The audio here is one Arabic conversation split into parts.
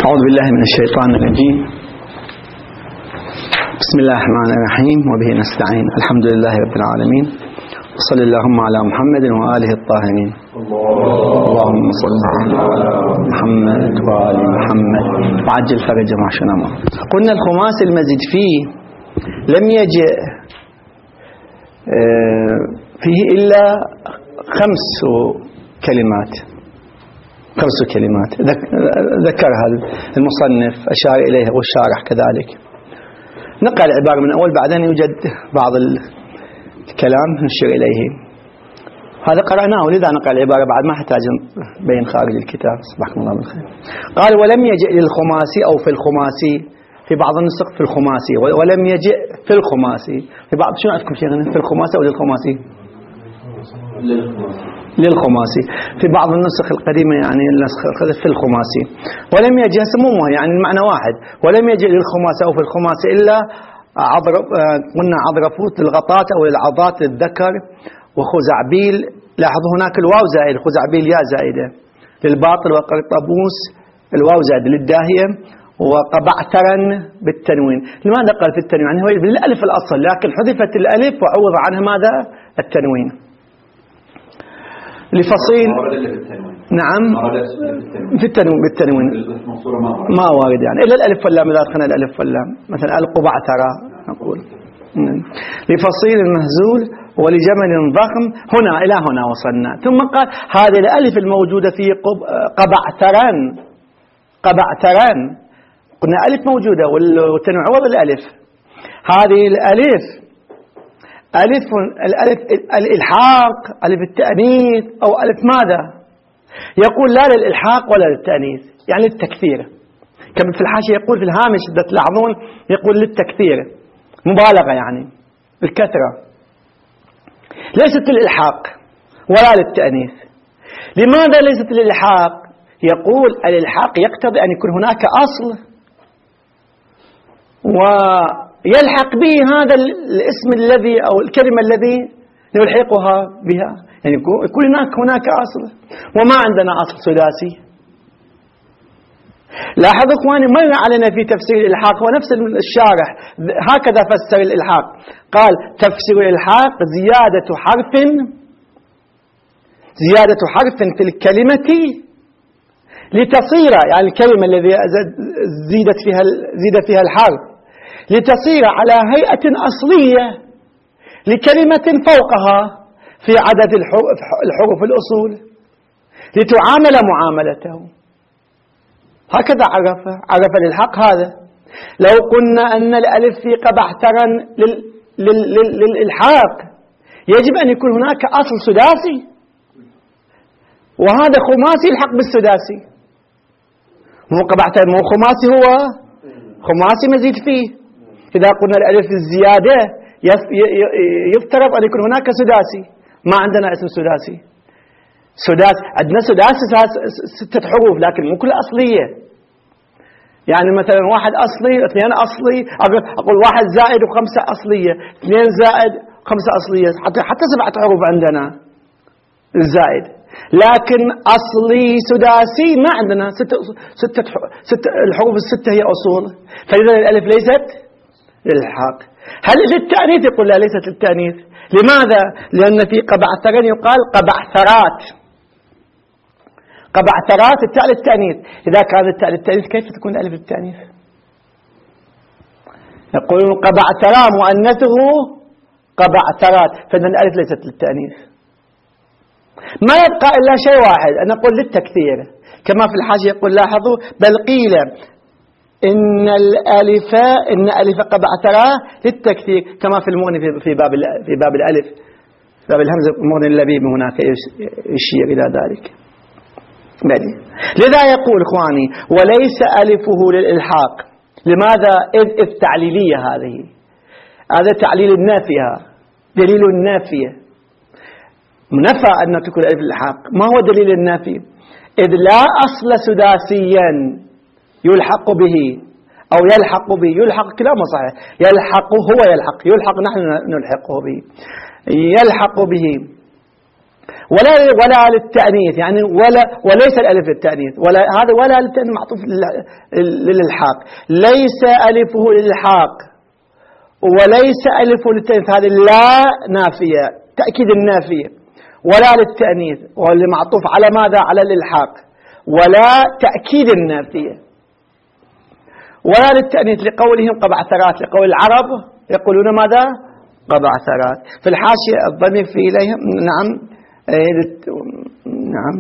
أعوذ بالله من الشيطان الرجيم. بسم الله الرحمن الرحيم، وبه نستعين. الحمد لله رب العالمين، وصلى اللهم على محمد وآله الطاهرين. اللهم صل على محمد وآل محمد وعجل فرج معشنا. قلنا الخماس المزيد فيه لم يجئ فيه إلا 5 كلمات ذكرها المصنف، أشار إليها والشارح كذلك. نقل العبارة من أول، بعدين يوجد بعض الكلام نشير إليه. هذا قرأناه، ولذا نقل العبارة بعد ما احتاج بين خارج الكتاب. صبحكم الله بالخير. قال ولم يجئ للخماسي أو في الخماسي، في بعض النسخ في الخماسي، ولم يجئ في الخماسي في بعض. شنو عندكم شيخنا، في الخماسي أو للخماسي؟ للخماسي. في بعض النسخ القديمة يعني النسخ في الخماسي. ولم يجئ سمومه يعني المعنى واحد. ولم يجئ للخماسي أو في الخماسي إلا قلنا عضرفوت للغطات أو العضات للذكر، وخزعبيل. لاحظوا هناك الواو زائد، خزعبيل يا زائدة للباطل، وقرطبوس الواو زائد للداهية، وقبعترا بالتنوين. لماذا قال في التنوين؟ يعني هو بالألف الأصل، لكن حذفت الألف وعوض عنها ماذا؟ التنوين. لفصيل نعم في التنوين، بالتنوين ما وارد يعني إلا الألف واللام، إذا أدخلنا الألف واللام مثلا القبعترا نقول. لفصيل المهزول ولجمل ضخم. هنا إلى هنا وصلنا. ثم قال هذه الألف الموجودة في قبعتران قلنا ألف موجودة والتنوين عوض الألف. هذه الألف الألف الإلحاق، ألف التأنيث، أو ألف ماذا؟ يقول لا للإلحاق ولا للتأنيث، يعني للتكثير. كما في الحاشية يقول في الهامش إذا تلاحظون يقول للتكثير، مبالغة يعني الكثرة. ليست للإلحاق ولا للتأنيث. لماذا ليست للإلحاق؟ يقول الإلحاق يقتضي أن يكون هناك أصل ويلحق به هذا الاسم الذي أو الكلمة الذي نلحقها بها، يعني يكون هناك أصل، وما عندنا أصل سداسي. لاحظوا إخواني مر علينا في تفسير الإلحاق ونفس الشارح هكذا فسر الإلحاق. قال تفسير الإلحاق زيادة حرف في الكلمة لتصير، يعني الكلمة الذي زيد فيها الحرف لتصير على هيئة أصلية لكلمة فوقها في عدد الحروف الأصول، لتعامل معاملته. هكذا عرف الإلحاق هذا. لو قلنا أن الألف في قبعترا للإلحاق يجب أن يكون هناك أصل سداسي، وهذا خماسي يلحق بالسداسي. مو قبعترا مو خماسي، هو خماسي مزيد فيه. إذا قلنا الألف الزيادة يفترض أن يكون هناك سداسي. ما عندنا اسم سداسي. عندنا سداسي 6 حروف، لكن مو كل أصلية. يعني مثلا 1 أصلي، 2 أصلي، أقول 1 زائد و5 أصلية، 2 زائد 5 أصلية، حتى 7 حروف عندنا الزائد. لكن أصلي سداسي ما عندنا. 6 الحروف ال6 هي أصول، فإذا الألف ليست للإلحاق. هل للتأنيث؟ يقول لا، ليست للتأنيث. لماذا؟ لأن في قبعترين يقال قبعثرات التاء للتأنيث. إذا كان التاء للتأنيث كيف تكون الألف للتأنيث؟ يقولون قبعثرا مؤنثه قبعثرات، فإذا الألف ليست للتأنيث. ما يبقى إلا شيء واحد، أن نقول للتكثير. كما في الحاشية يقول لاحظوا بل قيل إن ألف قبعثرا للتكثير، كما في المغني في باب الألف، باب الهمزة المغني اللبيب هناك يشير إلى ذلك. لذا يقول إخواني وليس ألفه للإلحاق. لماذا؟ إذ تعليلية هذا تعليل النافية، دليل النافية. منفى أن تكون ألف للإلحاق. ما هو دليل النافي؟ إذ لا أصل سداسيا يلحق به أو يلحق به. يلحق كلامه صحيح، يلحق نحن نلحقه به، يلحق به ولا للتأنيث، يعني وليس الألف للتأنيث، هذا ولا للتأنيث معطوف للإلحاق، ليس ألفه للإلحاق وليس ألفه للتأنيث، هذه لا نافية تأكيد النافية، ولا للتأنيث، واللي معطوف على ماذا؟ على الإلحاق، ولا تأكيد النافية، ولا للتأنيث لقولهم قبعثرات، لقول العرب يقولون ماذا؟ قبعثرات. في الحاشية الضمير في إليهم، نعم نعم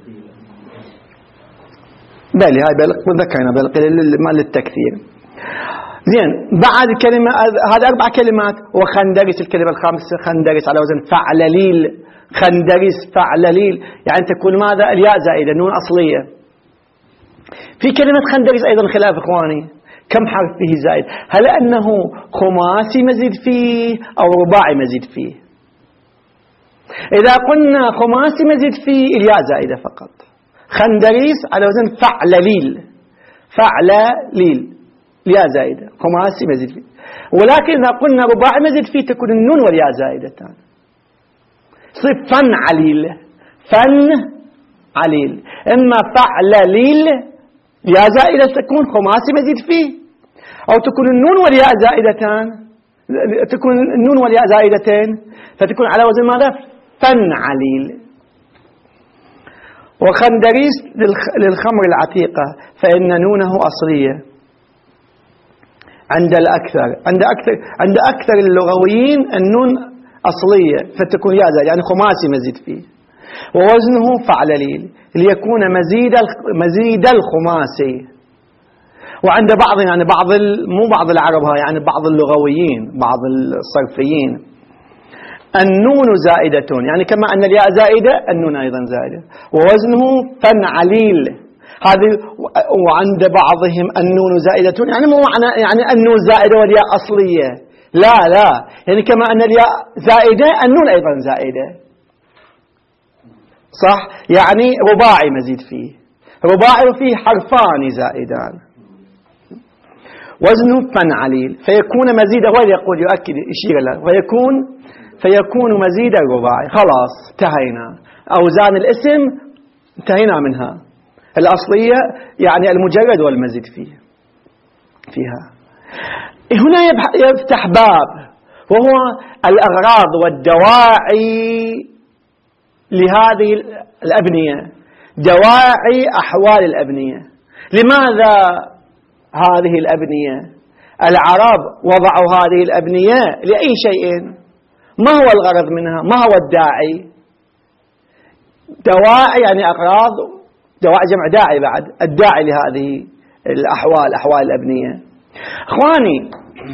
بل هاي ذكرنا بل للتكثير. زين، بعد كلمة، هذا 4 كلمات. وخندرس الكلمة الخامسة، خندرس على وزن فعلليل، خندرس فعلليل يعني تكون ماذا؟ الياء زائدة، نون أصلية. في كلمة خندرس أيضا خلاف إخواني، كم حرف فيه زائد؟ هل أنه خماسي مزيد فيه أو رباعي مزيد فيه؟ إذا قلنا خماسي مزيد فيه الياء زائدة فقط. خندريس على وزن فعلليل، فعلليل الياء زائدة، خماسي مزيد فيه. ولكن إذا قلنا رباعي مزيد فيه تكون النون والياء زائدتان، يصير فن عليل، فن عليل. إما فعلليل يا زائدة تكون خماسي مزيد فيه، أو تكون النون والياء زائدتان، تكون النون والياء زائدتين، فتكون على وزن ماذا؟ فن عليل. وخندريس للخمر العتيقة، فإن نونه أصلية عند أكثر اللغويين النون أصلية، فتكون ياء زائدة يعني خماسي مزيد فيه. ووزنه فعلليل ليكون مزيد الخماسي. وعند بعض، يعني مو بعض العرب، يعني بعض اللغويين، بعض الصرفيين، النون زائدة، يعني كما أن الياء زائدة النون أيضا زائدة، ووزنه فنعليل. هذه. وعند بعضهم النون زائدة، يعني مو معنى يعني النون زائدة والياء أصلية، لا يعني كما أن الياء زائدة النون أيضا زائدة، صح؟ يعني رباعي مزيد فيه، رباعي وفيه حرفان زائدان. وزنه فنعليل، فيكون مزيدا، ويقول يؤكد يشير له، فيكون مزيدا رباعي. خلاص انتهينا، أوزان الاسم انتهينا منها، الأصلية يعني المجرد والمزيد فيها. هنا يفتح باب، وهو الأغراض والدواعي لهذه الأبنية، دواعي أحوال الأبنية. لماذا هذه الأبنية؟ العرب وضعوا هذه الأبنية لأي شيء؟ ما هو الغرض منها؟ ما هو الداعي؟ دواعي يعني أغراض، دواعي جمع داعي، بعد الداعي لهذه الأحوال، أحوال الأبنية. أخواني،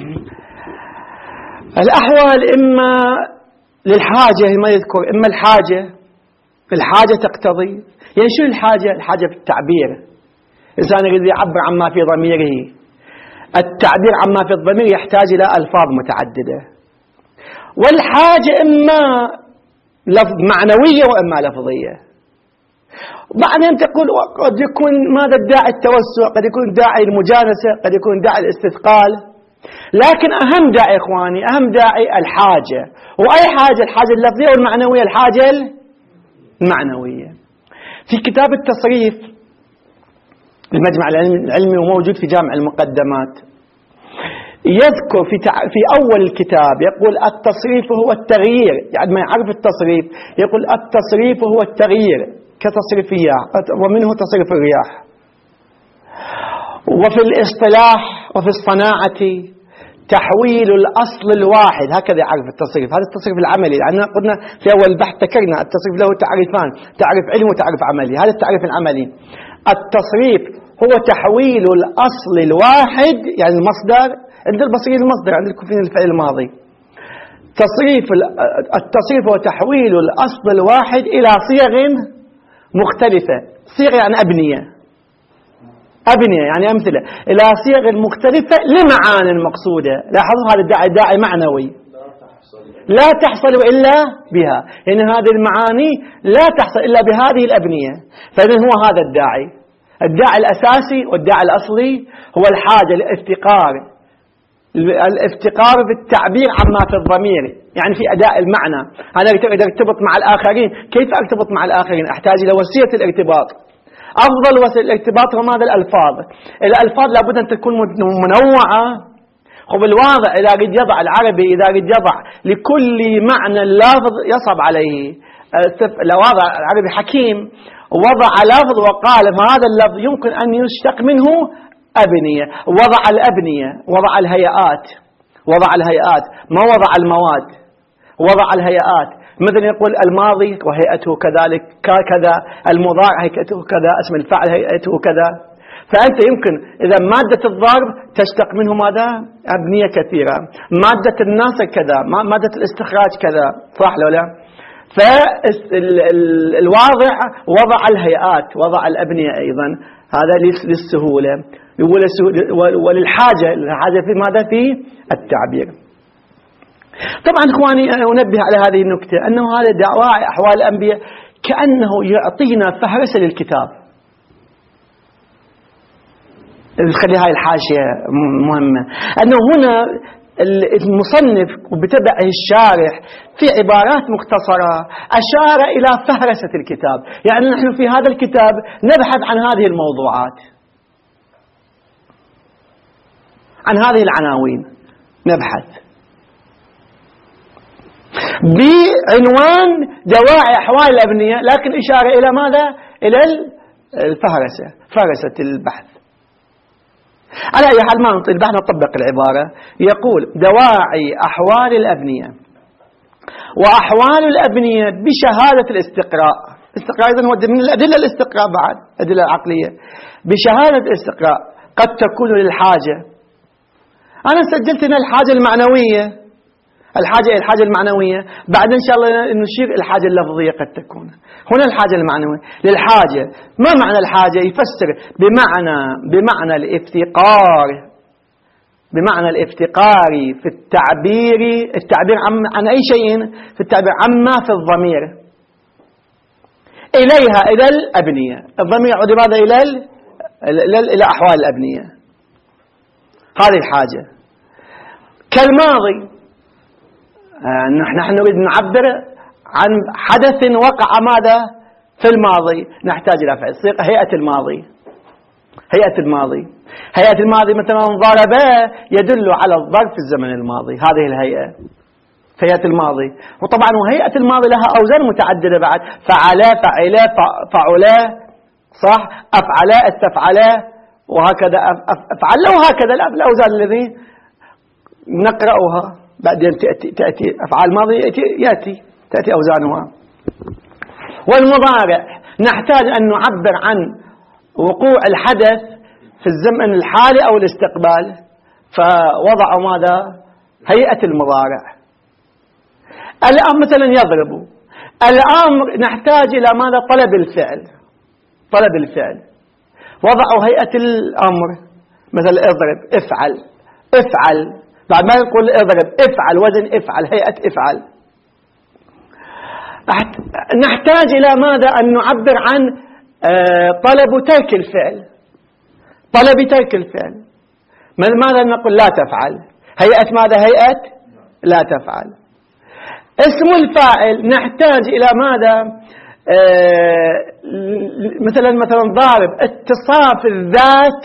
الأحوال إما للحاجة ما يذكر، إما الحاجة تقتضي، يعني شو الحاجة؟ الحاجة في التعبير، الإنسان يريد يعبر عما في ضميره، التعبير عما في الضمير يحتاج إلى ألفاظ متعددة. والحاجة إما معنوية وإما لفظية. بعدين تقول قد يكون ماذا الداعي؟ التوسع، قد يكون داعي المجانسة، قد يكون داعي الاستثقال، لكن أهم داعي إخواني، أهم داعي الحاجة. وأي حاجة؟ الحاجة اللفظية والمعنوية. الحاجة المعنوية. في كتاب التصريف المجمع العلمي وموجود في جامع المقدمات، يذكر في أول الكتاب يقول التصريف هو التغيير، يعني ما يعرف التصريف يقول التصريف هو التغيير كتصريف الرياح، ومنه تصريف الرياح. وفي الاصطلاح وفي الصناعة تحويل الأصل الواحد، هكذا يعرف التصريف. هذا التصريف العملي، لأننا قلنا في أول البحث ذكرنا التصريف له تعريفان، تعريف علمي وتعريف عملي. هذا التعريف العملي، التصريف هو تحويل الأصل الواحد، يعني المصدر، عند البصريين المصدر، عند الكوفيين الفعل الماضي. التصريف هو تحويل الأصل الواحد إلى صيغ مختلفة. صيغ يعني أبنية يعني أمثلة، إلى صيغ مختلفة لمعان مقصودة. لاحظوا هذا داعي معنوي لا تحصل إلا بها، يعني هذه المعاني لا تحصل إلا بهذه الأبنية. فإذن هو هذا الداعي الأساسي والداعي الأصلي هو الحاجة، الافتقار في التعبير عما في الضمير، يعني في أداء المعنى. أنا إذا ارتبط مع الآخرين، كيف أرتبط مع الآخرين؟ أحتاج إلى وسيلة الارتباط. أفضل وسيلة الارتباط هو ماذا؟ الألفاظ. الألفاظ لابد أن تكون منوعة. خب الواضع إذا قد يضع العربي، إذا قد يضع لكل معنى لفظ يصعب عليه. الواضع العربي حكيم، وضع لفظ وقال هذا اللفظ يمكن أن يشتق منه أبنية. وضع الأبنية، وضع الهيئات، وضع الهيئات، ما وضع المواد، وضع الهيئات. مثل يقول الماضي وهيئته كذلك كذا، المضارع هيئته كذا، اسم الفاعل هيئته كذا. فأنت يمكن إذا مادة الضرب تشتق منه ماذا؟ أبنية كثيرة. مادة الناصر كذا، مادة الاستخراج كذا، صح ولا لا؟ فالواضع وضع الهيئات، وضع الأبنية أيضا. هذا للسهولة. وللحاجة، الحاجة في ماذا؟ في التعبير. طبعا إخواني أنبه على هذه النكتة، أنه هذا دواعي أحوال الأنبياء كأنه يعطينا فهرسة للكتاب. خلي هاي الحاشية مهمة، أنه هنا المصنف وبتبعه الشارح في عبارات مختصرة أشار إلى فهرسة الكتاب. يعني نحن في هذا الكتاب نبحث عن هذه الموضوعات، عن هذه العناوين نبحث بعنوان دواعي أحوال الأبنية، لكن إشارة إلى ماذا؟ إلى الفهرسة، فهرسة البحث. على أي حال ما نطيل البحث، نطبق العبارة. يقول دواعي أحوال الأبنية وأحوال الأبنية بشهادة الاستقراء. الاستقراء إذن هو من الأدلة الاستقراء، بعد أدلة العقلية. بشهادة الاستقراء قد تكون للحاجة. أنا سجلت هنا الحاجة المعنوية، الحاجة المعنوية. بعد إن شاء الله نشير الحاجة اللفظية قد تكون. هنا الحاجة المعنوية للحاجة. ما معنى الحاجة؟ يفسر بمعنى الافتقار، بمعنى الافتقار في التعبير عن أي شيء، في التعبير عما في الضمير إليها، إلى الأبنية. الضمير يعود ماذا؟ إلى أحوال الأبنية. هذه الحاجة. كالماضي، نحن نريد نعبر عن حدث وقع ماذا؟ في الماضي، نحتاج إلى فعل. هيئة الماضي، هيئة الماضي مثلا ضرب يدل على الضرب في الزمن الماضي، هذه الهيئة في هيئة الماضي. وطبعا وهيئة الماضي لها أوزان متعددة بعد، فعلا، فعلا، فعلا، صح، أفعلا، استفعلا، وهكذا أفعلا، وهكذا الأوزان الذي نقرأها. بعدين تأتي أفعال ماضي، تأتي أوزانها. والمضارع نحتاج أن نعبر عن وقوع الحدث في الزمن الحالي أو الاستقبال، فوضعوا ماذا؟ هيئة المضارع. الأمر مثلا يضرب، الأمر نحتاج إلى ماذا؟ طلب الفعل، وضعوا هيئة الأمر، مثل اضرب، افعل، بعد ما يقول اضرب، افعل، وزن افعل، هيئة افعل. نحتاج إلى ماذا؟ أن نعبر عن طلب ترك الفعل، ماذا نقول؟ لا تفعل، هيئة ماذا؟ هيئة لا تفعل. اسم الفاعل نحتاج إلى ماذا؟ مثلا ضارب، اتصاف الذات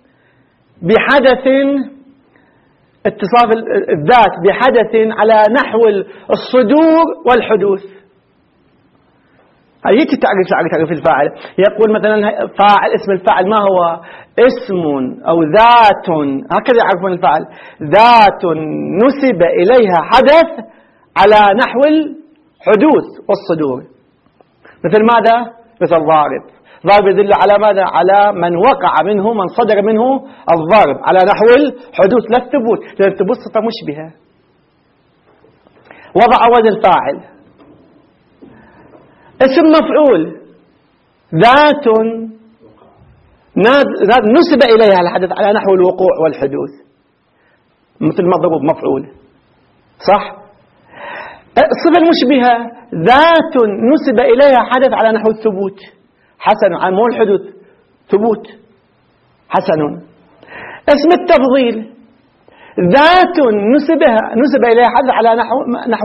على نحو الصدور والحدوث. هذه تعريف الفاعل. يقول مثلا فاعل، اسم الفاعل ما هو؟ اسم أو ذات، هكذا يعرفون الفاعل، ذات نسب إليها حدث على نحو الحدوث والصدور. مثل ماذا؟ مثل ضارب يدل على ماذا؟ على من وقع منه، من صدر منه الضرب، على نحو الحدوث لا الثبوت، لأن الثبوت صفة مشبهة. وضع وزن الفاعل. اسم مفعول ذات نسب إليها الحدث على نحو الوقوع والحدوث، مثل مضروب مفعول، صح. الصفة المشبهة ذات نسب إليها حدث على نحو الثبوت، حسن، عن مو الحدوث، ثبوت، حسن. اسم التفضيل ذات نسب إليها حدث على نحو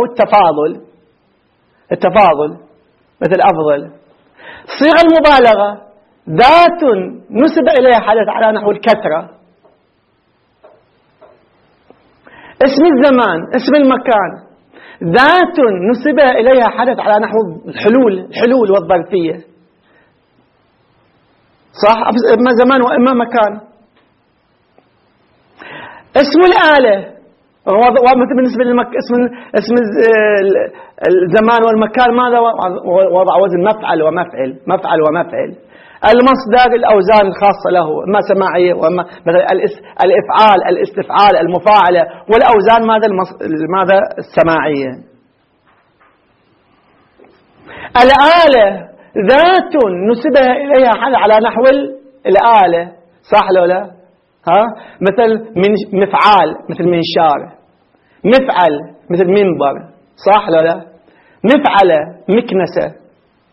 التفاضل مثل أفضل. صيغة المبالغة ذات نسب إليها حدث على نحو الكثرة. اسم الزمان اسم المكان ذات نسب إليها حدث على نحو الحلول والظرفية، صح؟ إما زمان وإما مكان. اسم الآلة بالنسبة اسم الزمان والمكان ماذا وضع وزن مفعل ومفعل. المصدر الأوزان الخاصة له إما سماعية وإما مثلا الإفعال الاستفعال المفاعلة، والأوزان ماذا السماعية. الآلة ذات نسبها إليها على نحو الآلة، صح لو لا؟ مثل مفعال مثل منشار، مفعل مثل منبر، صح لو لا؟ مفعلة مكنسة،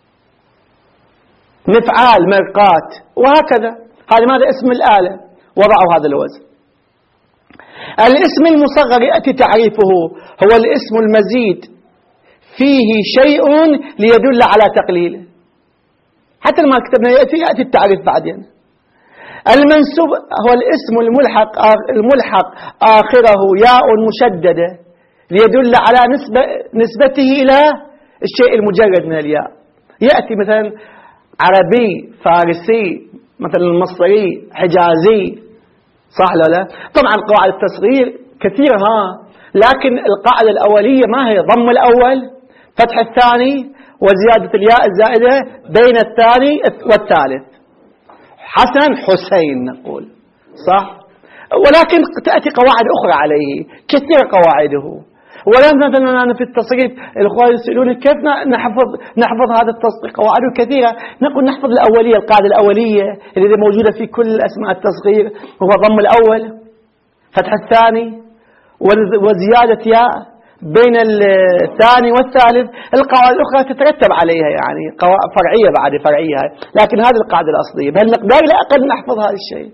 مفعال مرقات، وهكذا. هذا ماذا اسم الآلة وضعوا هذا الوزن. الاسم المصغر يأتي تعريفه هو الاسم المزيد فيه شيء ليدل على تقليله. حتى لما كتبنا يأتي التعريف بعدين. المنسوب هو الاسم الملحق آخره ياء مشددة ليدل على نسبته إلى الشيء المجرد من الياء. يأتي مثلا عربي فارسي مثلا مصري حجازي، صح ولا لا؟ طبعا قواعد التصغير كثيرة، لكن القاعدة الأولية ما هي؟ ضم الأول فتح الثاني وزيادة الياء الزائدة بين الثاني والثالث. حسن حسين نقول، صح؟ ولكن تأتي قواعد أخرى عليه، كثير قواعده. ولا مثلا أنا في التصريف الأخوة يسألون كيف نحفظ هذا التصريف، قواعده كثيرة. نقول نحفظ الأولية، القاعدة الأولية اللي موجودة في كل أسماء التصغير هو ضم الأول فتح الثاني وزيادة ياء بين الثاني والثالث. القواعد الأخرى تترتب عليها، يعني قواعد فرعية بعد فرعية، لكن هذه القاعدة الأصلية بهالمقدار لا أقل نحفظ هذا الشيء.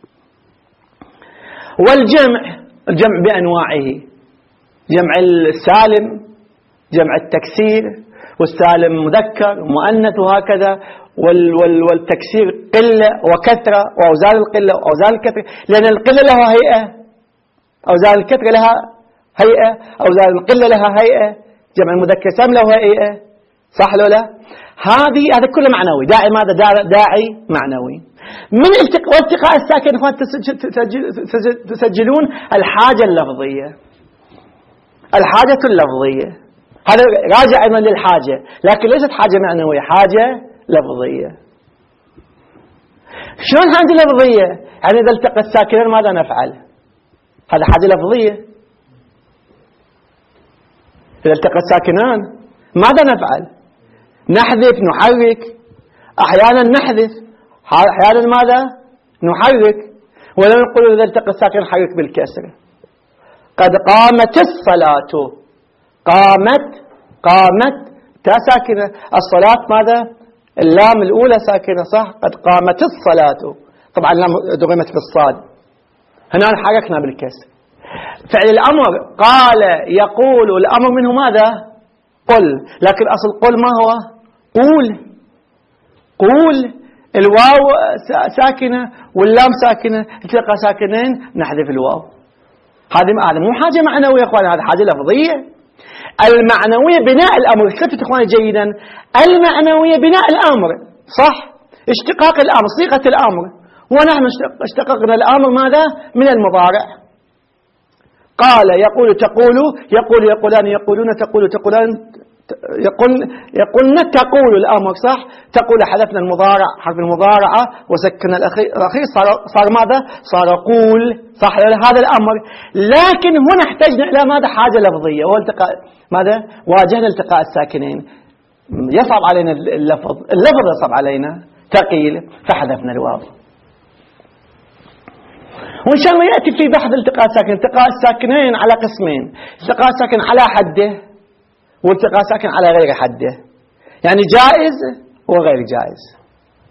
الجمع بأنواعه، جمع السالم، جمع التكسير، والسالم مذكر ومؤنث وهكذا، والتكسير قلة وكثرة وأوزان القلة وأوزان الكثرة، لأن القلة لها هيئة، أوزان الكثرة لها هيئة، أوزان القلة لها هيئة، جمع المذكر سالم له هيئة، صح ولا لا؟ هذا كله معنوي. داعي ماذا؟ داعي معنوي. من والتقاء الساكن إخوان تسجلون الحاجة اللفظية، الحاجة اللفظية. هذا راجع أيضا للحاجة، لكن ليست حاجة معنوية، حاجة لفظية. شلون حاجة لفظية؟ يعني إذا التقى الساكنان ماذا نفعل؟ هذا حاجة لفظية. إذا التقى الساكنان ماذا نفعل؟ نحذف، نحرك. أحيانا نحذف، أحيانا ماذا؟ نحرك. ولا نقول إذا التقى الساكن حرك بالكسر. قد قامت الصلاة، قامت تا ساكنة، الصلاة ماذا؟ اللام الأولى ساكنة، صح؟ قد قامت الصلاة، طبعا اللام دغمت بالصاد، هنا حركنا بالكسر. فعل الأمر قال يقول، الأمر منه ماذا؟ قل، لكن أصل قل ما هو؟ قول. الواو ساكنة واللام ساكنة، التقى ساكنين نحذف الواو. هذا مو حاجة معنوية يا اخوان، هذا حاجة لفظية. المعنوية بناء الأمر، كتبت اخواني جيدا، المعنوية بناء الأمر، صح؟ اشتقاق الأمر، صيغة الأمر، ونحن اشتققنا الأمر ماذا؟ من المضارع. قال يقول تقول، يقول يقولان يقولون، تقول تقولان، يقولن تقول الأمر، صح؟ تقول حذفنا المضارع حرف المضارعة وسكن الأخير صار ماذا؟ صار قول، صح؟ هذا الأمر. لكن هنا احتجنا إلى ماذا؟ حاجة لفظية، والتقاء ماذا؟ واجهنا التقاء الساكنين، يصعب علينا اللفظ يصعب علينا ثقيل، فحذفنا الواو. وإن شاء الله يأتي في بحث التقاء الساكنين، التقاء الساكنين على قسمين، التقاء الساكن على حده والتقاء ساكن على غير حده، يعني جائز وغير جائز.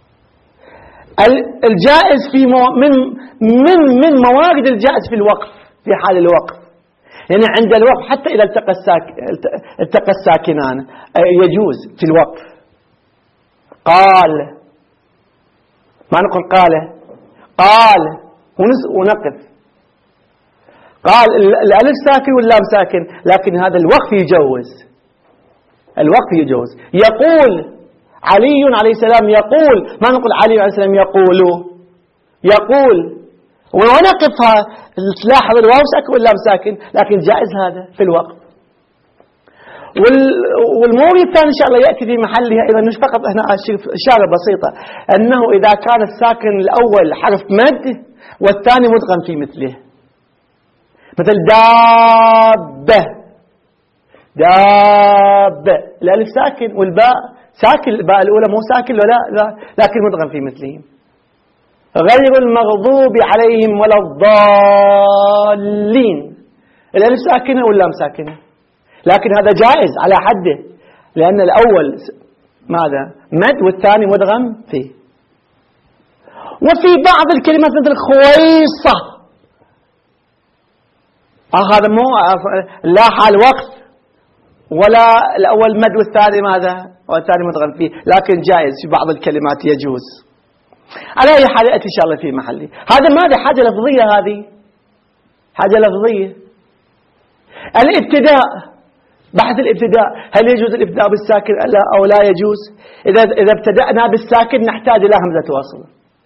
الجائز في من موارد الجائز في الوقف، في حال الوقف. يعني عند الوقف حتى إذا التقى الساكنان يجوز في الوقف. قال، ما نقول قال ونقف. قال الألف ساكن واللام ساكن، لكن هذا الوقف يجوز. الوقف يجوز. يقول علي عليه السلام يقول، ما نقول علي عليه السلام يقول ونقفها. تلاحظ الواو ساكن واللام ساكن، لكن جائز هذا في الوقف. والمورد الثاني إن شاء الله يأتي في محلها. إذا مش فقط هنا إشارة بسيطة أنه إذا كان الساكن الأول حرف مد والثاني مدغم في مثله، مثل دابة الألف ساكن والباء ساكن، الباء الأولى مو ساكن لا لكن مدغم في مثله. غير المغضوب عليهم ولا الضالين، الألف ساكنة واللام ساكنة، لكن هذا جائز على حده، لأن الأول ماذا مد والثاني مدغم فيه. وفي بعض الكلمات مثل خويصة، هذا مو لا حال وقف ولا الأول مد والثاني ماذا والثاني مدغم فيه، لكن جائز في بعض الكلمات يجوز. على أي حال يأتي إن شاء الله في محله. هذا ماذا حاجة لفظية، هذه حاجة لفظية. الابتداء، بحث الابتداء، هل يجوز الابتداء بالساكن أو لا يجوز؟ إذا ابتدأنا بالساكن نحتاج إلى همزة وصل.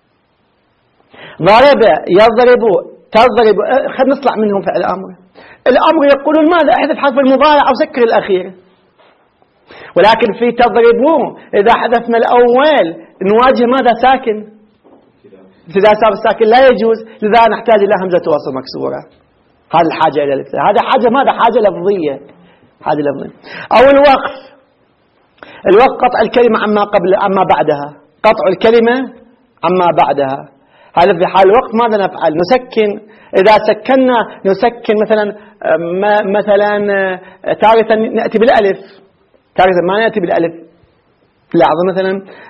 ضرب يضرب تضرب، خلينا نطلع منهم فعل الأمر يقولون ماذا احذف حرف المضارع أو سكر الأخير، ولكن في تضربون إذا حذفنا الأول نواجه ماذا ساكن، ابتداء الساكن لا يجوز، لذا نحتاج إلى همزة وصل مكسورة. هذه الحاجة إلى الابتداء، هذا حاجة ماذا حاجة لفظية، حاجة لفظية. أو الوقف قطع الكلمة عما بعدها، قطع الكلمة عما بعدها. هذا في حال الوقت ماذا نفعل؟ نسكن. إذا سكننا نسكن مثلا تارة نأتي بالألف، تارة ما نأتي بالألف. لاحظ مثلا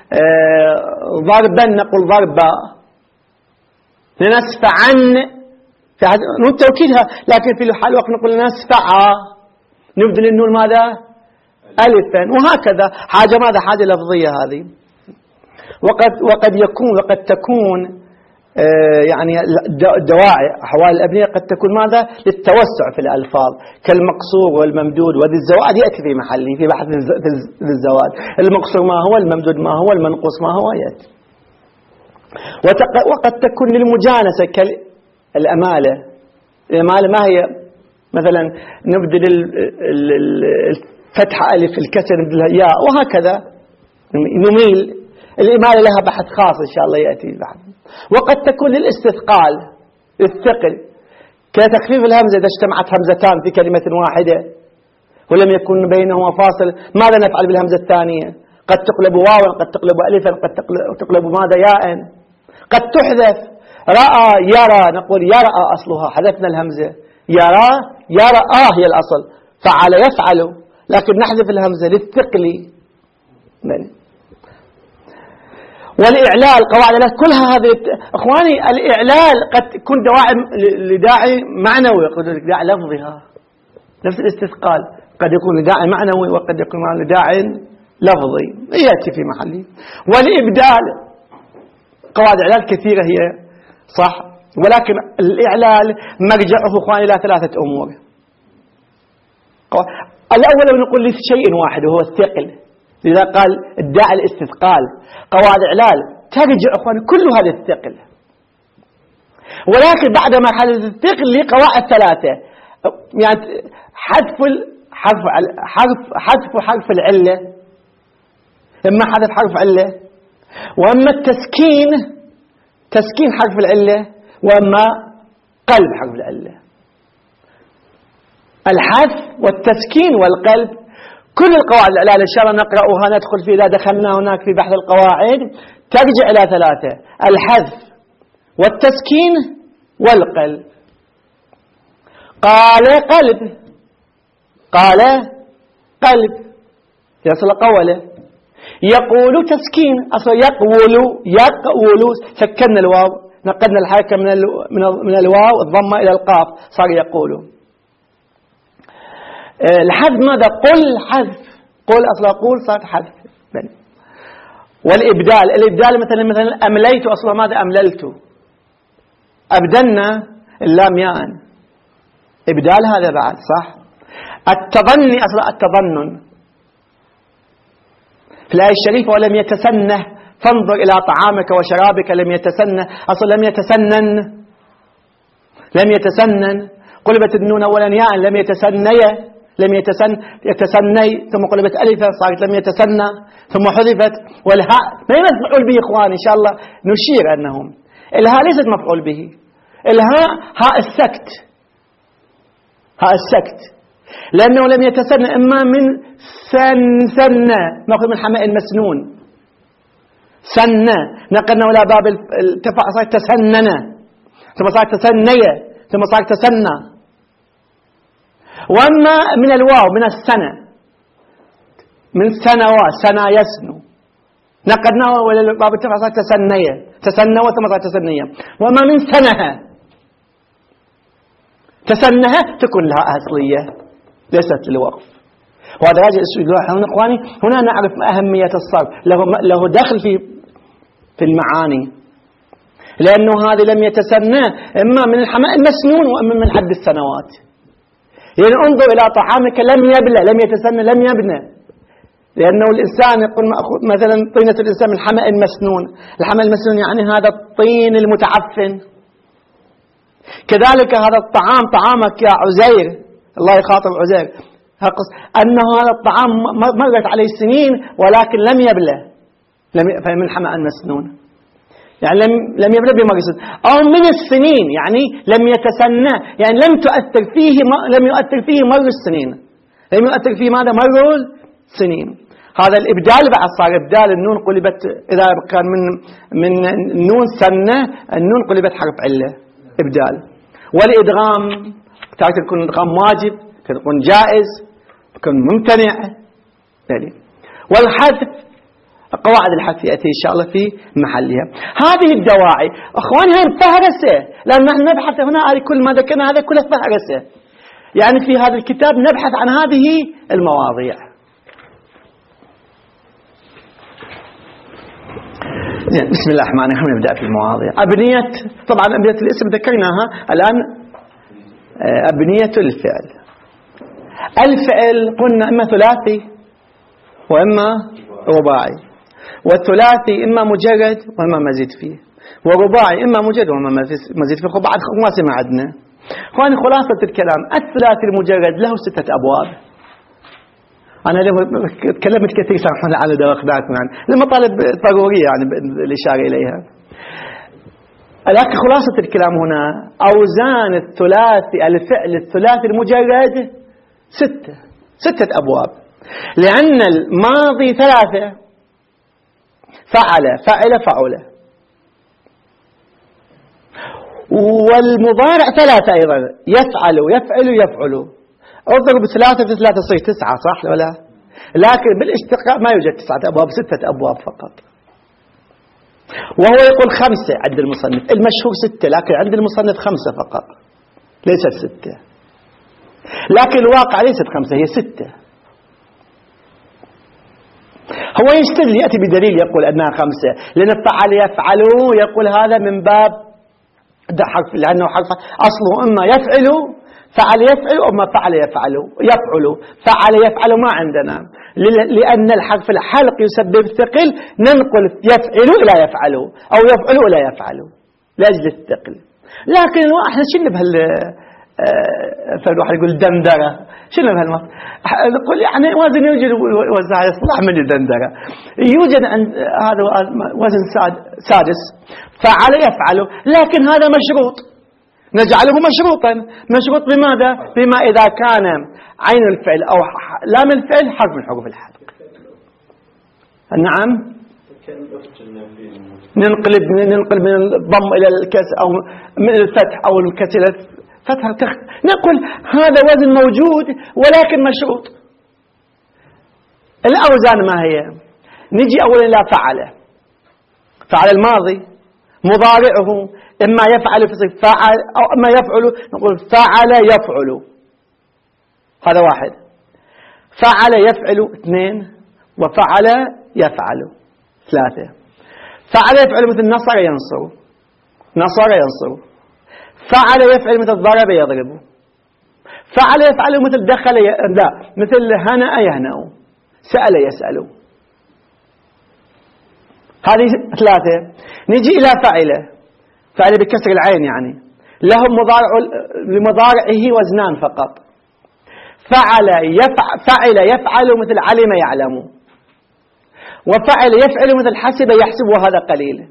ضربا نقول ضربا، لنسفعن نون توكيدها، لكن في حال الوقت نقول نسفعا، نبدل النون ماذا ألفا، وهكذا. حاجة ماذا حاجة لفظية هذه. وقد تكون يعني الدواعي أحوال الأبنية قد تكون ماذا للتوسع في الألفاظ، كالمقصور والممدود، وذي الزوائد يأتي في محله في بحث الزوائد. المقصور ما هو، الممدود ما هو، المنقوص ما هو يأتي. وقد تكون للمجانسة كالأمالة. الأمالة ما هي؟ مثلا نبدل الفتحة ألف الكسر نبدلها ياء، وهكذا نميل. الإمالة لها بحث خاص إن شاء الله يأتي البحث. وقد تكون للاستثقال، الثقل، كتخفيف الهمزة إذا اجتمعت همزتان في كلمة واحدة ولم يكن بينهما فاصل، ماذا نفعل بالهمزة الثانية؟ قد تقلب واوا، قد تقلب ألفا، قد تقلب ماذا ياء، قد تحذف. رأى يرى نقول يرأى أصلها، حذفنا الهمزة. يرى هي الأصل، فعل يفعل، لكن نحذف الهمزة للثقل. والإعلال قواعد كلها هذه أخواني. الإعلال قد يكون لداعي معنوي، قد يكون لداعي لفظها، نفس الاستثقال قد يكون لداعي معنوي وقد يكون لداعي لفظي، يأتي في محله. والإبدال قواعد إعلال كثيرة هي صح، ولكن الإعلال مرجعه أخواني إلى 3 أمور. الأول نقول لشيء واحد وهو الثقل، لذا قال الداعي الاستثقال. قواعد إعلال ترجع أخواني كلها للثقل، ولكن بعد مرحلة الثقل لقواعد 3، يعني حذف حرف العلة، إما حذف حرف علة، وإما تسكين حرف العلة، وإما قلب حرف العلة. الحذف والتسكين والقلب كل القواعد الإعلال إن شاء الله نقرأها ندخل في إذا دخلنا هناك في بحث القواعد، ترجع إلى 3: الحذف والتسكين والقلب. قال قلب يصل قوله. يقول تسكين، أصلا يقول سكن الواو نقلنا الحركة من الواو الضمة إلى القاف صار يقولوا. الحذف ماذا؟ قل حذف، قل أصلا قول صارت حذف. والإبدال، الإبدال مثلا أمليت أصلا ماذا؟ أمللت. أبدلنا اللام ياء، إبدال هذا بعد صح. التظني أصلا التظنن في الآية الشريفة ولم يتسنه فانظر إلى طعامك وشرابك لم يتسنه، أصلا لم يتسنن، لم يتسنن، قلبت النون أولا ياء لم يتسني، لم يتسني ثم قلبت ألفا صارت لم يتسنى ثم حذفت. والهاء ما هي مفعول به إخوان إن شاء الله نشير أنهم الهاء ليست مفعول به، الهاء هاء السكت، هاء السكت، لأنه لم يتسنى إما من سنة مأخذ من حماء المسنون سنة، نقلنا إلى باب التفاع صارت تسنن ثم صارت تسنية ثم صارت تسنى. وأما من الواو من السنة من سنوات سنة يسنو، نقلناه إلى باب التفاع صارت تسنية تسنوة ثم صارت تسنية. وأما من سنها تسنها تكون لها أصلية ليست للوقف. وهذا راجع السؤال إخواني، هنا نعرف أهمية الصرف، له دخل في المعاني، لأنه هذه لم يتسنى إما من الحماء المسنون وإما من حد السنوات. يعني انظر إلى طعامك لم يبلى، لم يتسنى لم يبنى، لأنه الإنسان يقول مثلا طينة الإنسان من الحماء المسنون، الحماء المسنون يعني هذا الطين المتعفن. كذلك هذا الطعام طعامك يا عزير، الله يخاطب عزير أنه هذا الطعام مرت عليه سنين ولكن لم يبلى، فمن الحماء المسنون يعني لم يبلى بمرسل، أو من السنين يعني لم يتسنى، يعني لم يؤثر فيه مر السنين، لم يؤثر فيه ماذا؟ مر السنين. هذا الإبدال بعد صار إبدال، النون قلبت إذا كان من النون سنة النون قلبت حرف علة إبدال. والإدغام تارة يكون إدغام واجب، يكون جائز، يكون ممتنع. والحذف قواعد الحذف يأتي إن شاء الله في محلها. هذه الدواعي أخواني هاي فهرسة، لأن نحن نبحث هنا كل ما ذكرنا هذا كله فهرسة، يعني في هذا الكتاب نبحث عن هذه المواضيع. بسم الله الرحمن الرحيم. نبدأ في المواضيع. أبنية، طبعا أبنية الاسم ذكرناها، الآن أبنية الفعل. الفعل قلنا إما ثلاثي وإما رباعي، والثلاثي إما مجرد وإما مزيد فيه، والرباعي إما مجرد وإما مزيد فيه. بعد خماسي ما عندنا. أخواني خلاصة الكلام، الثلاثي المجرد له 6 أبواب. أنا تكلمت كثير سامحونا على دوخناكم يعني المطالب ضرورية يعني الإشارة إليها، لكن خلاصة الكلام هنا أوزان الثلاثي الفعل الثلاثي المجرد 6 أبواب، لأن الماضي 3 فعل فعل فعل، والمضارع 3 أيضا يفعل يفعل يفعل. اضرب 3 في 3 تصير 9 صح ولا؟ لكن بالاشتقاق ما يوجد 9 أبواب، 6 أبواب فقط. وهو يقول 5 عند المصنف، المشهور 6 لكن عند المصنف 5 فقط ليست 6، لكن الواقع ليست 5 هي 6. هو يستدل يأتي بدليل يقول أنها 5، لأن فعل يفعل يقول هذا من باب حرف، لأنه حرف أصله إما يفعل فعل يفعل أما فعل يفعل فعل يفعل ما عندنا، لأن الحرف الحلق يسبب ثقل، ننقل يفعل إلى يفعل أو يفعل إلى يفعل لأجل الثقل. لكن احنا شنو فالواحد يقول دندرة، شنو بهالمصر نقول يعني وزن يوجد وزن يصلح من الدندرة، يوجد عند هذا وزن سادس فعل يفعل، لكن هذا مشروط نجعله مشروطا. مشروط بماذا؟ بما إذا كان عين الفعل أو لام الفعل حرف من حروف الحلق. نعم، ننقل من الضم إلى الكسر أو من الفتح أو الكسر إلى فتح نقول هذا وزن موجود ولكن مشروط. الأوزان ما هي؟ نجي أولا إلى فعل الماضي، مضارعه إما يفعل في فعل أو إما يفعل، نقول فعل يفعل، هذا واحد. فعل يفعل اثنين، وفعل يفعل ثلاثة. فعل يفعل مثل نصر ينصر، نصر ينصر. فعل يفعل مثل ضرب يضرب. فعل يفعل مثل دخل لا، مثل هنأ يهنأ، سأل يسأل. هذه ثلاثة. نجي إلى فعل. فعل بكسر العين يعني لهم لمضارعه وزنان فقط. فعل يفعل مثل علم يعلم، وفعل يفعل مثل حسب يحسب، وهذا قليل.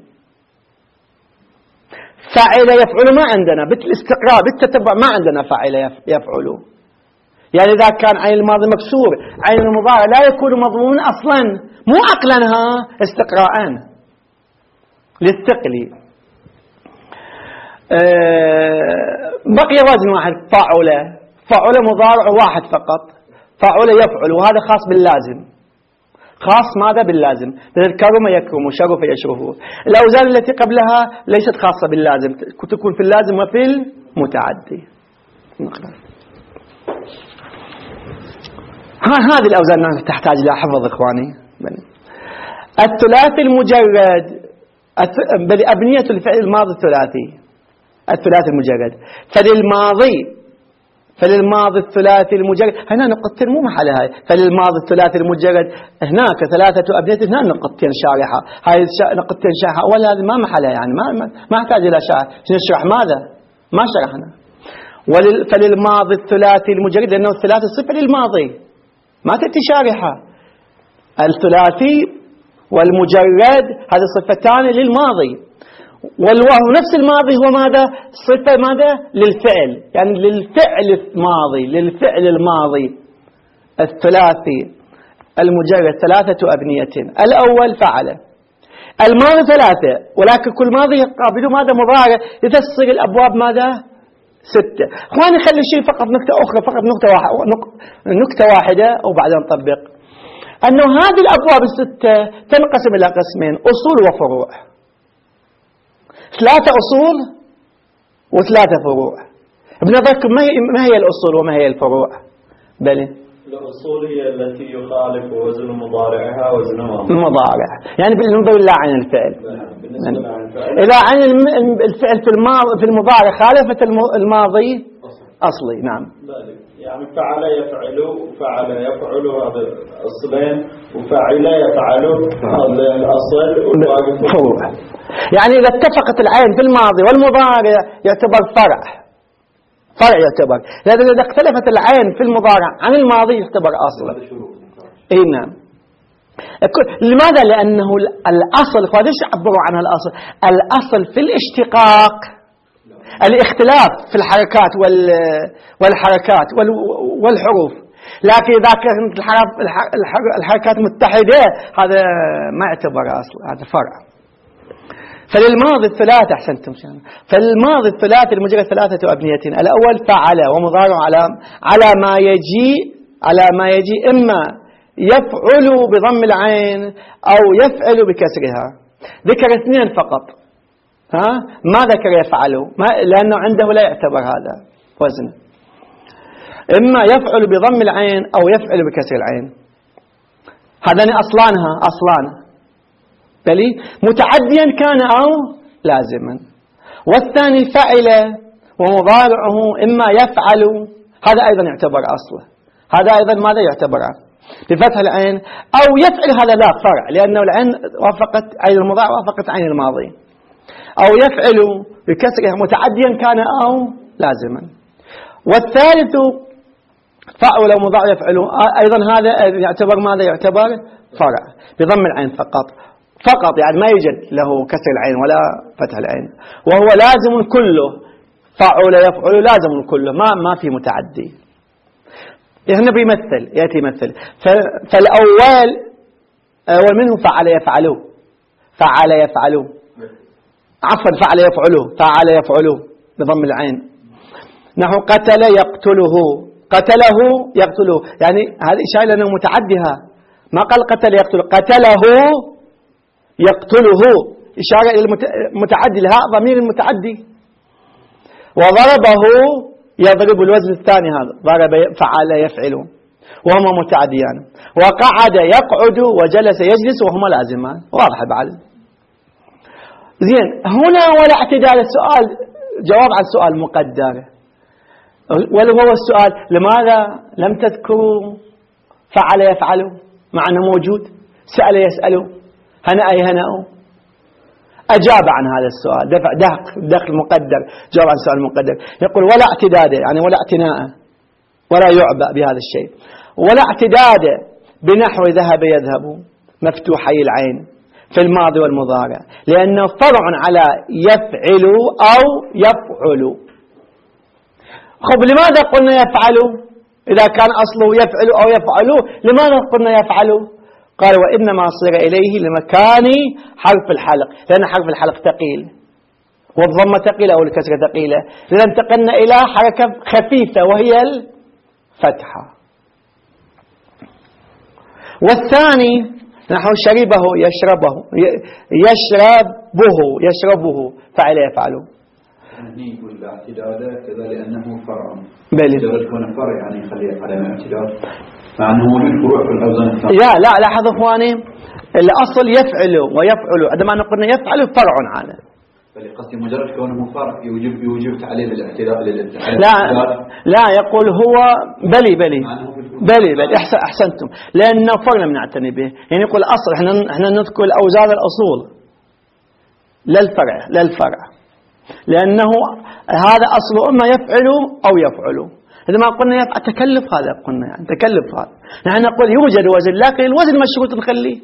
فعل يفعل ما عندنا بالاستقراء بالتتبع، ما عندنا فعل يفعل. يعني إذا كان عين الماضي مكسور عين المضارع لا يكون مضمون أصلا، مو عقلنها استقراء للثقل. بقي وزن واحد، فعل. فعل مضارع واحد فقط، فعل يفعل، وهذا خاص باللازم. خاص ماذا؟ باللازم، مثل كرم يكرم وشرف يشرف. الأوزان التي قبلها ليست خاصة باللازم، تكون في اللازم وفي المتعدي. هذه الأوزان تحتاج إلى حفظ إخواني. الثلاثي المجرد، أبنية الفعل الماضي الثلاثي، الثلاثي المجرد. فللماضي الثلاثي المجرد، هنا نقطتين مو محلها. فللماضي الثلاثي المجرد هناك ثلاثة أبنية، هنا نقطتين شارحة، هاي نقطتين شارحة. أولا هذه ما محلها يعني ما يحتاج إلى شرح. نشرح ماذا؟ ما شرحنا. فللماضي الثلاثي المجرد، لأنه الثلاثي صفة للماضي، ما تأتي شارحة. الثلاثي والمجرد هذه صفتان للماضي، والواو نفس الماضي هو ماذا؟ صفة ماذا؟ للفعل، يعني للفعل الماضي، للفعل الماضي. الثلاثي المجرد ثلاثة أبنية. الأول فعل. الماضي ثلاثة، ولكن كل ماضي يقابله ماذا؟ مضارع، لتصير الأبواب ماذا؟ ستة. اخواني خلي شيء فقط نكتة أخرى، فقط نكتة واحدة وبعدين نطبق. أنه هذه الأبواب الستة تنقسم إلى قسمين، أصول وفروع. 3 أصول و3 فروع. بنظركم ما هي الأصول وما هي الفروع؟ بلي الأصول هي التي يخالف وزن مضارعها وزن المضارع، يعني بالنظر إلى عن الفعل. إذا عن الفعل في المضارع خالفت الماضي أصلي. نعم. يعني فعل يفعل وفعل يفعل هذا أصلين، وفعل يفعل هذا الأصل والباقي فروع. يعني إذا اتفقت العين في الماضي والمضارع يعتبر فرع يعتبر. لكن إذا اختلفت العين في المضارع عن الماضي يعتبر أصلا. إيه نعم. لماذا؟ لأنه الأصل، ليش عبروا عنها الأصل؟ الأصل في الاشتقاق الاختلاف في الحركات والحركات والحروف، لكن إذا كانت الحركات متحدة هذا ما يعتبر أصل، هذا فرع. فللماضي الثلاثة، أحسنتم شان. فللماضي الثلاثة المجرد 3 أبنية. الأول فعل ومضارع على ما يجي إما يفعل بضم العين أو يفعل بكسرها. ذكر 2 فقط، ما ذكر يفعل، لأنه عنده لا يعتبر هذا وزن. إما يفعل بضم العين أو يفعل بكسر العين. هذان أصلان بلي متعديا كان أو لازما. والثاني فعل ومضارعه إما يفعل، هذا أيضا يعتبر أصله. هذا أيضا ماذا يعتبر؟ بفتح العين. أو يفعل، هذا لا فرع، لأنه العين وافقت عين المضارع وافقت عين الماضي. أو يفعل بكسرها متعديا كان أو لازما. والثالث فعل ومضارع يفعل، أيضا هذا يعتبر ماذا؟ يعتبر فرع بضم العين فقط، يعني ما يوجد له كسر العين ولا فتح العين، وهو لازم كله. فعل يفعل لازم كله، ما في متعدي. هنا يأتي يمثل. فالأول ومنه فعل يفعل عفوا فعل يفعله بضم العين. نحو قتل يقتله، يعني هذه إشارة لأنه متعدها. ما قال قتل يقتله، قتله يقتله، إشارة إلى المتعدي، لها ضمير المتعدي. وضربه يضرب الوزن الثاني، هذا ضرب فعل يفعل وهما متعديان. وقعد يقعد وجلس يجلس وهما لازمان. واضح بعد. زين، هنا ولا اعتدال السؤال جواب عن سؤال مقدر. وهو السؤال لماذا لم تذكروا فعل يفعل مع أنه موجود؟ سأل يسأل، هنأ يهنأ. أجاب عن هذا السؤال، دخل مقدر، جواب عن سؤال مقدر. يقول ولا اعتداد، يعني ولا اعتناء، ولا يعبأ بهذا الشيء. ولا اعتداد بنحو ذهب يذهب مفتوحي العين في الماضي والمضارع، لأنه فرع على يفعل أو يفعل. خب لماذا قلنا يفعل إذا كان أصله يفعل أو يفعل؟ لماذا قلنا يفعل؟ قال وإنما صير إليه لمكان حرف الحلق، لأن حرف الحلق ثقيل والضمة ثقيلة أو الكسرة ثقيلة، لذا انتقلنا إلى حركة خفيفة وهي الفتحة. والثاني نحو شربه يشربه فعل يفعله. هني يقول باعتداده كذا لأنه فرع. بلي. يكون فرع يعني يخليه على اعتداد. مع أنه موجود فروع في الأوزان الثانية. لا لاحظوا إخواني، الأصل يفعل ويفعل، عندما نقول يفعل فرع على. بل قصدي مجرد كونه فرع يوجب تعليل الاعتداد لا يقول هو بلي أحسنتم، لأنه فرع لم نعتني به. يعني يقول الأصل احنا نذكر الأوزان الأصول للفرع، لأنه هذا أصله إما يفعل أو يفعل. إذا ما قلنا يفعل تكلف، هذا قلنا يعني تكلف هذا. نحن نقول يوجد وزن، لكن الوزن مشروط نخليه.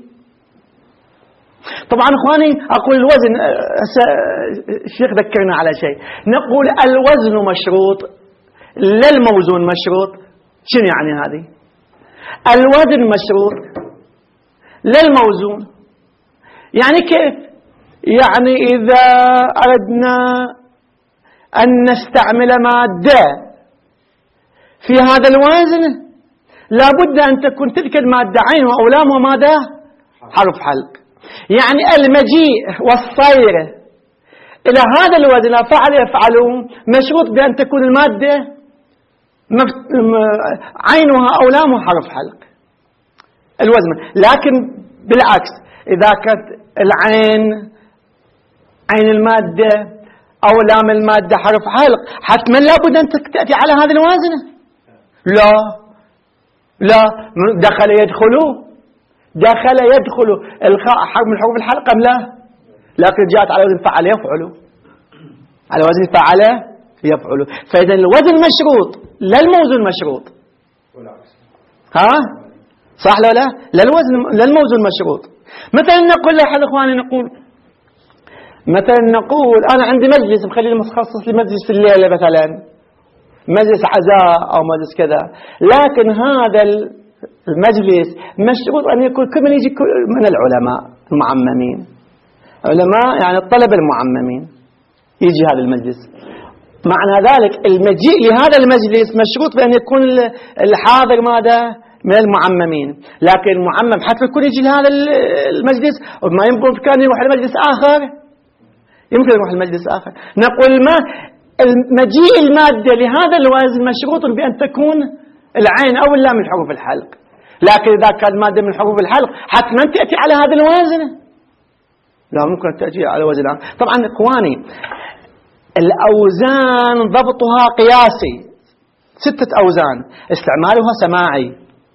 طبعا إخواني أقول الوزن، الشيخ ذكرنا على شيء، نقول الوزن مشروط لا الموزون مشروط. شنو يعني هذه؟ الوزن مشروط لا الموزون. يعني كيف؟ يعني إذا أردنا أن نستعمل مادة في هذا الوزن لابد أن تكون تلك المادة عين وأولام وماذا؟ حرف حلق. يعني المجيء والصير إلى هذا الوزن فعل يفعل مشروط بأن تكون المادة عينها أولام حرف حلق الوزن. لكن بالعكس إذا كانت العين عين المادة أو لام المادة حرف حلق حتما لابد أن تأتي على هذا الوزن. لا دخل يدخل الخاء حرف من حروف الحلق أم لا؟ لكن جاءت على وزن فعل يفعل، على وزن فعل يفعل. فإذا الوزن مشروط لا الموزن مشروط. ها صح ولا لا؟ لا الموزن مشروط. مثلا نقول لأحد إخواني نقول أنا عندي مجلس مخلي مخصص لمجلس في الليلة، مثلا مجلس عزاء أو مجلس كذا، لكن هذا المجلس مشروط أن يكون كل من يجي من العلماء المعممين، علماء يعني الطلبة المعممين يجي هذا المجلس. معنى ذلك المجيء لهذا المجلس مشروط بأن يكون الحاضر ماذا؟ من المعممين. لكن المعمم حتى يكون يجي لهذا المجلس وما يمكن كان يروح لمجلس آخر، يمكن يروح لمجلس آخر. نقول ما المجيء المادة لهذا الوزن مشروط بأن تكون العين أو اللام من حروف الحلق. لكن إذا كان مادة من حروف الحلق حتما تأتي على هذا الوزن، لا ممكن تأتي على وزن آخر. طبعا إخواني الأوزان ضبطها قياسي، 6 أوزان استعمالها سماعي،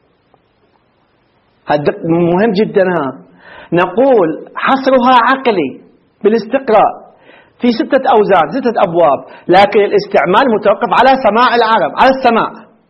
هذا مهم جدا. نقول حصرها عقلي بالاستقراء في 6 أوزان 6 أبواب، لكن الاستعمال متوقف على سماع العرب، على السماع.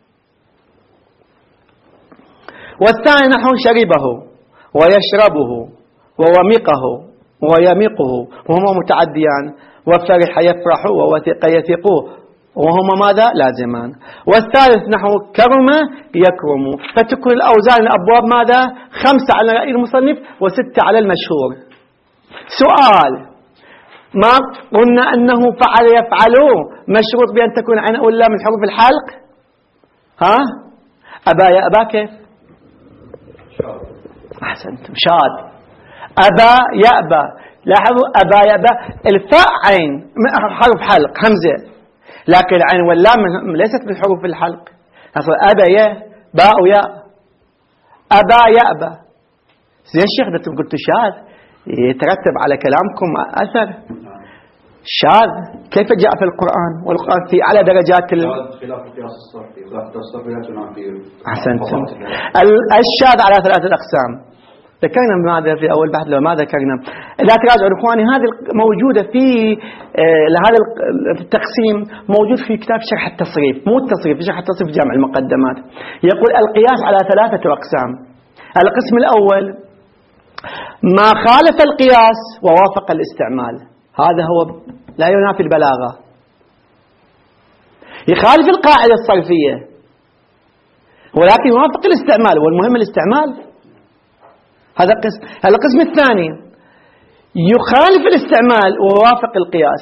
والثاني نحو شربه ويشربه وومقه ويمقه وهما متعديان، وفرح يفرح ووثق يثق وهما ماذا؟ لازمان. والثالث نحو كرم يكرم. فتكون الأوزان الأبواب ماذا؟ 5 على رأي المصنف و6 على المشهور. سؤال، ما قلنا أنه فعل يفعله مشروط بأن تكون عين أو لا من حروف الحلق؟ ها؟ أبا يأبا كيف؟ أحسنتم، شاد. أبا يأبى لاحظوا أبا يأبى الفاء عين حرف حلق همزة، لكن العين واللام ليست بالحروف الحلق. أبا يا باء وياء، أبا يأبى. زين الشيخ أنتم قلتوا شاذ، يترتب على كلامكم أثر شاذ. كيف جاء في القرآن؟ والقرآن في أعلى درجات خلاف القياس الصرفي، خلاف الصرفي لا تنام فيه. أحسنتم. الشاذ على 3 أقسام، ذكرنا ماذا في أول بحث لو ما ذكرنا. لا تراجعوا إخواني، هذه موجودة في هذا التقسيم موجود في كتاب شرح التصريف، مو التصريف، شرح التصريف جامع المقدمات. يقول القياس على 3 أقسام. القسم الأول ما خالف القياس ووافق الاستعمال، هذا هو لا ينافي البلاغة، يخالف القاعدة الصرفية ولكن يوافق الاستعمال، والمهم الاستعمال. هذا قسم. القسم الثاني يخالف الاستعمال ويوافق القياس،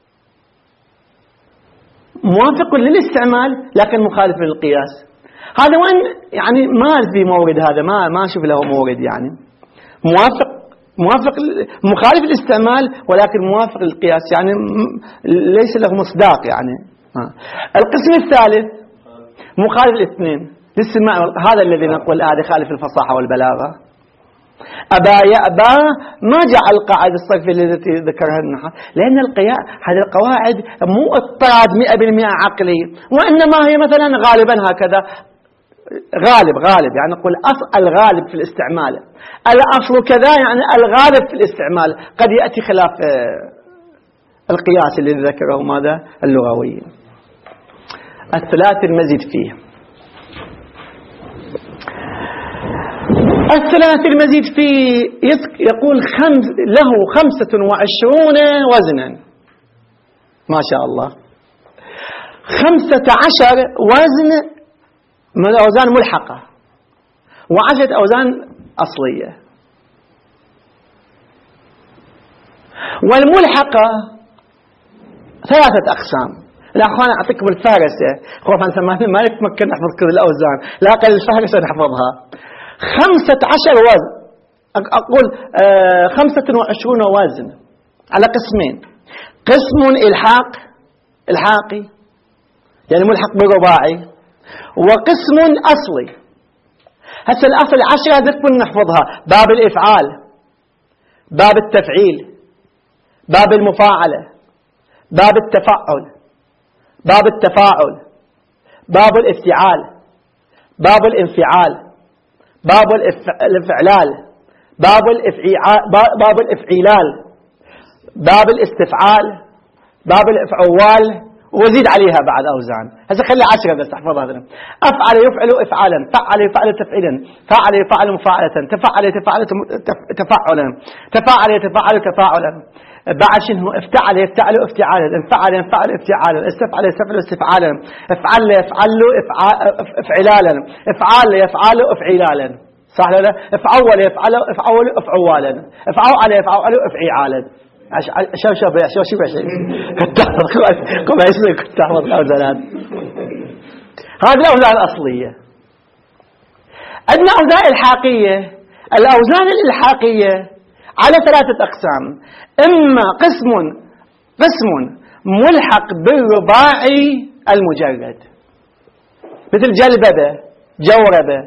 موافق للاستعمال لكن مخالف للقياس. هذا وين يعني ما في مورد، هذا ما أشوف له مورد، يعني موافق مخالف الاستعمال ولكن موافق للقياس، يعني ليس له مصداق يعني. القسم الثالث مخالف الاثنين للسماع، هذا الذي نقول هذا خالف الفصاحة والبلاغة. أبا يأبى ما جعل القاعدة الصرفية التي ذكرها النحو، لأن هذه القواعد مو اضطراد 100% عقلي، وإنما هي مثلا غالبا هكذا، غالب يعني نقول الغالب في الاستعمال، الأصل كذا يعني الغالب في الاستعمال، قد يأتي خلاف القياس الذي ذكره ماذا اللغوي. الثلاث المزيد فيه. الثلاث المزيد فيه يقول له 25 وزنا، ما شاء الله، 15 وزن من أوزان ملحقة و10 أوزان أصلية. والملحقة 3 أقسام. الأخوان أعطيكم الفهرسة، خوفا ما يتمكن نحفظ كل الأوزان، لكن الفهرسة نحفظها. 15 وزن، أقول 25 وزن على قسمين، قسم إلحاقي يعني ملحق برباعي، وقسم أصلي. هسه الأصل 10 هذه نحفظها: باب الإفعال، باب التفعيل، باب المفاعلة، باب التفعل، باب التفاعل، باب الافتعال، باب الانفعال، باب الافعلال، باب الافعلال، باب الاستفعال، باب الافعوال، وزيد عليها بعد أوزان. هسه خلي 10 بس تحفظها. أفعل يفعل إفعالا، فعل يفعل تفعيلا، فعل يفعل مفاعلة، تفعل يتفعل تفعلا، تفاعل يتفعل تفاعلا، بعد شنو افتعل يفتعل افتعالا، انفعل ينفعل افتعالا، استفعل يستفعل استفعالا، افعل يفعل افعلالا، افعال يفعل افعلالا، صح ولا لا؟ افعول يفعل افعول افعوالا، افعول يفعل افعالا. شوف كنت تحفظ الأوزانات. هذه الأوزان الأصلية. عندنا أوزان إلحاقية. الأوزان الإلحاقية على 3 أقسام: إما قسم ملحق بالرباعي المجرد، مثل جلببة، جوربة،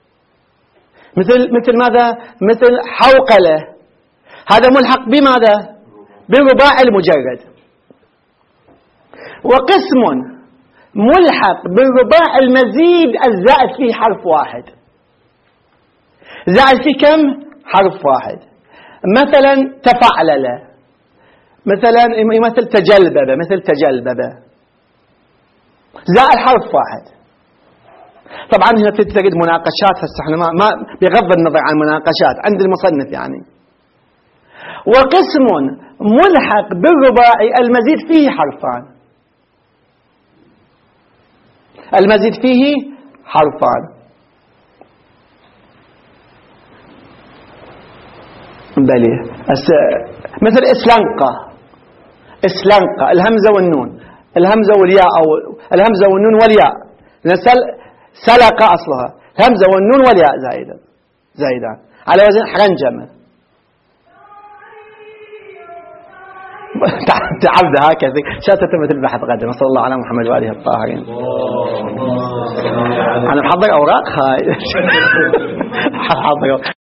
مثل ماذا؟ مثل حوقلة، هذا ملحق بماذا؟ بالرباعي المجرد. وقسم ملحق بالرباعي المزيد الزائد فيه حرف واحد. زائد فيه كم؟ حرف واحد. مثلا تفعلل، مثلا يمثل تجلبب، مثل تجلبب، زائد حرف واحد. طبعا هنا تجد مناقشات، هسه احنا ما بغض النظر عن المناقشات عند المصنف يعني. وقسم ملحق بالرباعي المزيد فيه حرفان، المزيد فيه حرفان. بلي مثل اسلنقة، الهمزة والنون، الهمزة والياء أو الهمزة والنون والياء، سلق أصلها، الهمزة والنون والياء زايدان على وزن حرنجمة. تعبد هكذا شاتت مثل البحث غدا. نصلى الله على محمد وآله الطاهرين. أنا محضر أوراق هاي. حضر